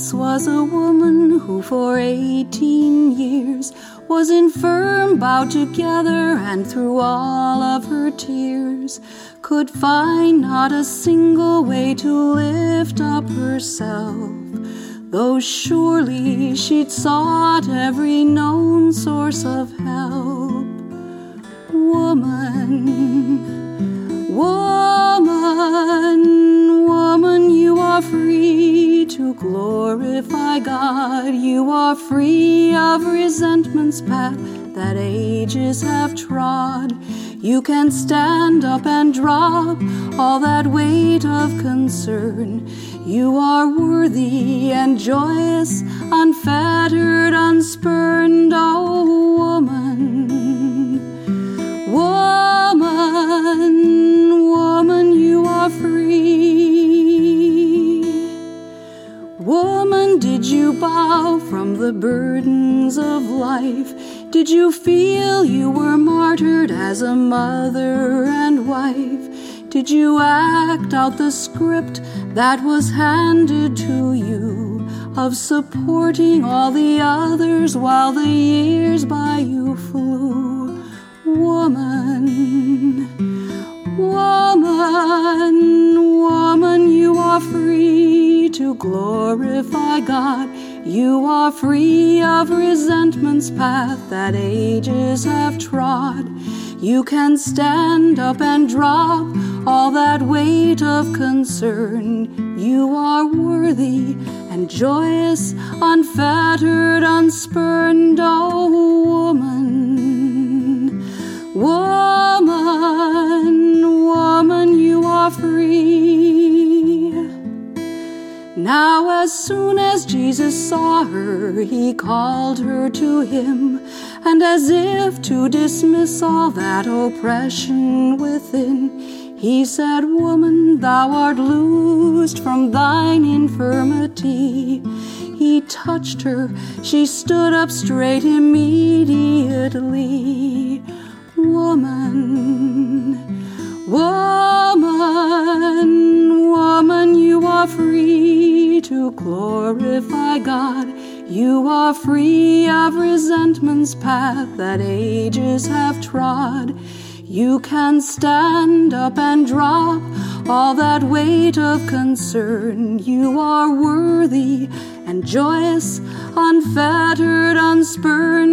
once was a woman who for 18 years was infirm, bowed together, and through all of her tears could find not a single way to lift up herself, though surely she'd sought every known source of help. Woman, woman, woman, you are free to glorify God. You are free of resentment's path that ages have trod. You can stand up and drop all that weight of concern. You are worthy and joyous, unfettered, unspurned, oh woman. Woman, woman, you are free. Woman, did you bow from the burdens of life? Did you feel you were martyred as a mother and wife? Did you act out the script that was handed to you of supporting all the others while the years by you flew? Woman, woman, woman, you are free to glorify God. You are free of resentment's path that ages have trod. You can stand up and drop all that weight of concern. You are worthy and joyous, unfettered, unspurned, oh woman. Woman, woman, you are free. Now as soon as Jesus saw her, he called her to him, and as if to dismiss all that oppression within, he said, Woman, thou art loosed from thine infirmity. He touched her, she stood up straight immediately. Woman, woman, woman, you are free to glorify God. You are free of resentment's path that ages have trod. You can stand up and drop all that weight of concern. You are worthy and joyous, unfettered, unspurned,